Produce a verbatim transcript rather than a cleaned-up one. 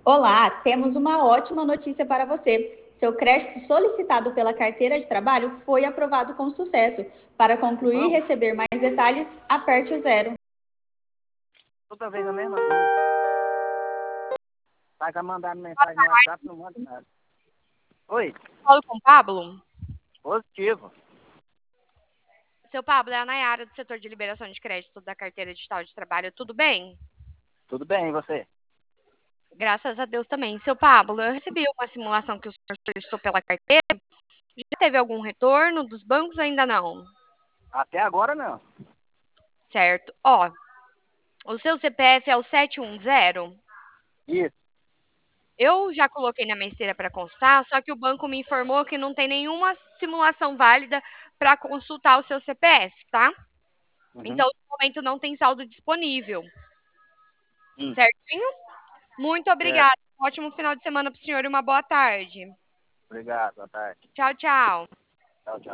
Olá, temos uma ótima notícia para você. Seu crédito solicitado pela carteira de trabalho foi aprovado com sucesso. Para concluir e receber mais detalhes, aperte o zero. Toda vez a mesma coisa. Vai estar mandando mensagem no WhatsApp, não manda nada. Oi, Falo com o Pablo. positivo. Seu Pablo, é a Nayara do setor de liberação de crédito da carteira digital de trabalho. Tudo bem? Tudo bem, e você? Graças a Deus também. Seu Pablo, eu recebi uma simulação que o senhor solicitou pela carteira. Já teve algum retorno dos bancos? Ainda não. Até agora não. Certo. Ó, o seu C P F é o sete um zero? Isso. Eu já coloquei na minha esteira para consultar, só que o banco me informou que não tem nenhuma simulação válida para consultar o seu C P F, tá? Uhum. Então, no momento não tem saldo disponível. Hum. Certinho? Muito Certo. obrigada. Um ótimo final de semana para o senhor e uma boa tarde. Obrigado, boa tarde. Tchau, tchau. Tchau, tchau.